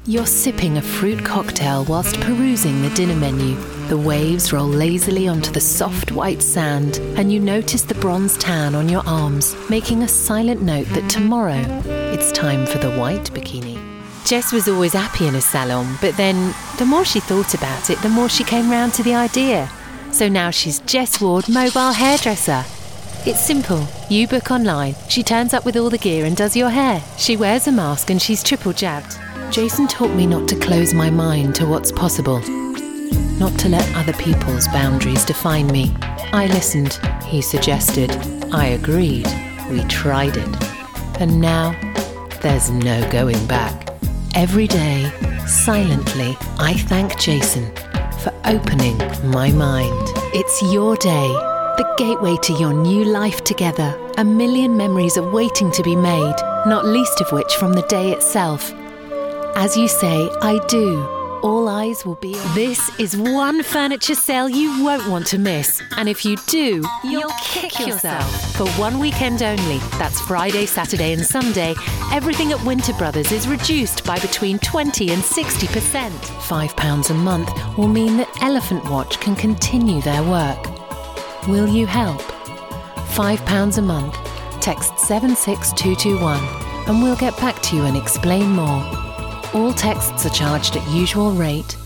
You're sipping a fruit cocktail whilst perusing the dinner menu. The waves roll lazily onto the soft white sand, and you notice the bronze tan on your arms, making a silent note that tomorrow it's time for the white bikini. Jess was always happy in a salon, but then the more she thought about it, the more she came round to the idea. So now she's Jess Ward Mobile Hairdresser. It's simple. You book online, she turns up with all the gear and does your hair. She wears a mask and she's triple jabbed. Jason taught me not to close my mind to what's possible, not to let other people's boundaries define me. I listened, he suggested. I agreed. We tried it. And now, there's no going back. Every day, silently, I thank Jason for opening my mind. It's your day, the gateway to your new life together. A million memories are waiting to be made, not least of which from the day itself. As you say, I do. All eyes will be on. This is one furniture sale you won't want to miss. And if you do, you'll kick yourself. For one weekend only, that's Friday, Saturday and Sunday, everything at Winter Brothers is reduced by between 20 and 60%. £5 a month will mean that Elephant Watch can continue their work. Will you help? £5 a month. Text 76221 and we'll get back to you and explain more. All texts are charged at usual rate.